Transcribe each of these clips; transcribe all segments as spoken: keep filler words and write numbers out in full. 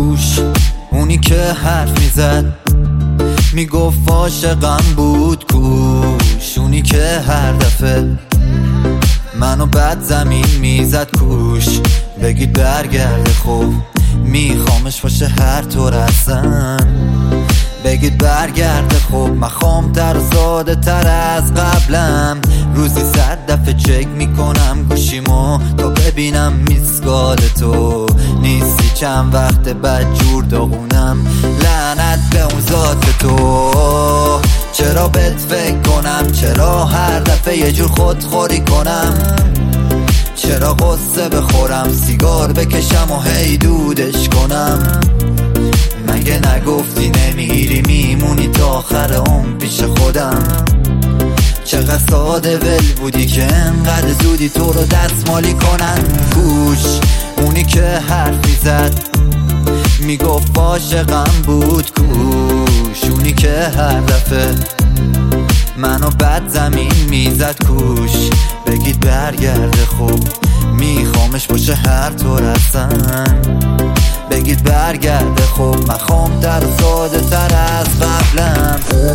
کوش، اونی که حرف میزد میگفت عاشقم بود کوش، اونی که هر دفعه منو بد زمین میزد کوش. بگید برگرده خوب میخوامش باشه هر طور هستن، بگید برگرده خوب مخوام تر و ساده تر از قبلم. روزی صد دفعه چک میکنم گوشیمو تا ببینم میسکال تو نیستی، چند وقت بد جور داغونم لعنت به اون ذات تو. چرا بهت فکر کنم، چرا هر دفعه یه جور خودخوری کنم، چرا قصه بخورم سیگار بکشم و هی دودش کنم. مگه نگفتی نمیری میمونی تا آخر عمر پیش خودم؟ چقدر ساده ول بودی که انقدر زودی تو رو دستمالی کنن. گوش، اونی که حرف میزد میگفت عاشقم بود کوش، اونی که هر دفعه منو بد زمین میزد کوش. بگید برگرده خوب میخوامش باشه هر طور هستن، بگید برگرده خوب مخوام تر و ساده تر از قبلم.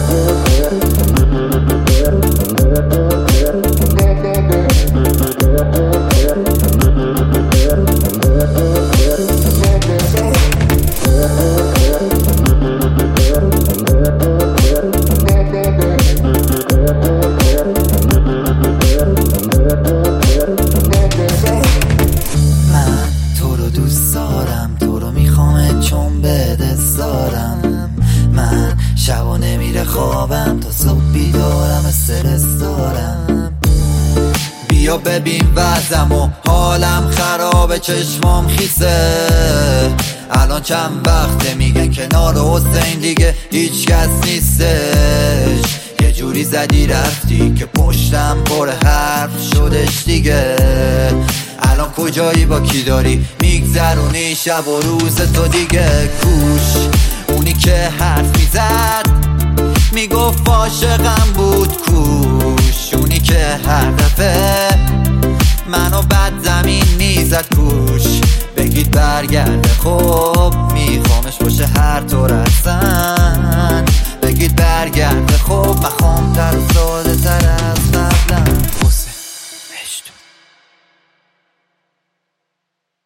شبا نمیره خوابم تا صبح بیدارم استرس دارم. بیا ببین وضعم و حالم خرابه چشمام خیسه، الان چند وقته میگن کنار حسین دیگه هیچ کس نیستش. یه جوری زدی رفتی که پشتم پر حرف شدش دیگه. الان کجایی با کی داری میگذرونی شب و روز تو دیگه؟ کوش، اونی که حرف میزد میگفت عاشقم بود کوش، اونی که هر دفعه منو بد زمین میزد کوش. بگید برگرده خوب میخوامش باشه هر طور